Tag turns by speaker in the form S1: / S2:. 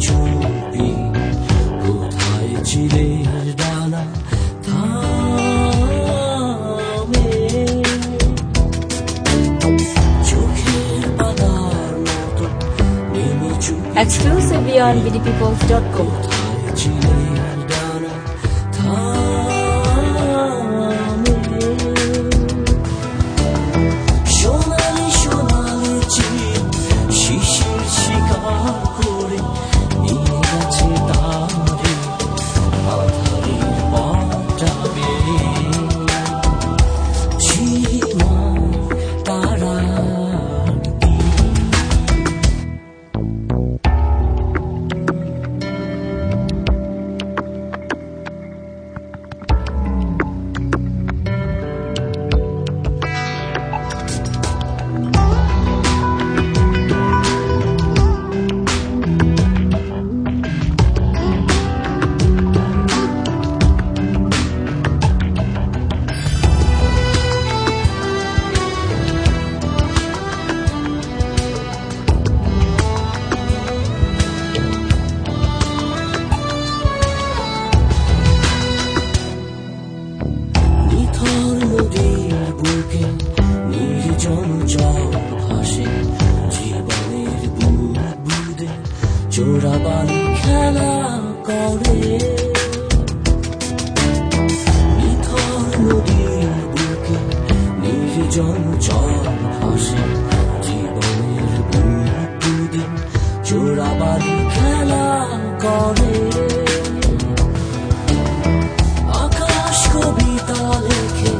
S1: চুপি কোথায় ছিলে ডানা থামে চোখের পাতার মতো নেমে চুপি
S2: Exclusively on bdpeoples.com.
S1: কোথায় ছিলে ডানা থামে সোনালি সোনালি চিত শিশির শিকার করে নিয়ে গেছে তারে আধারের পাটাবে সীমা তারার দিন নিথর নদীর বুকে নির্জন জল ভাসে জীবনের বুদবুদে চোরাবালি খেলা করে নিথর নদীর বুকে নির্জন জল ভাসে জীবনের বুদবুদে চোরাবালি খেলা করে আকাশ কবিতা লেখে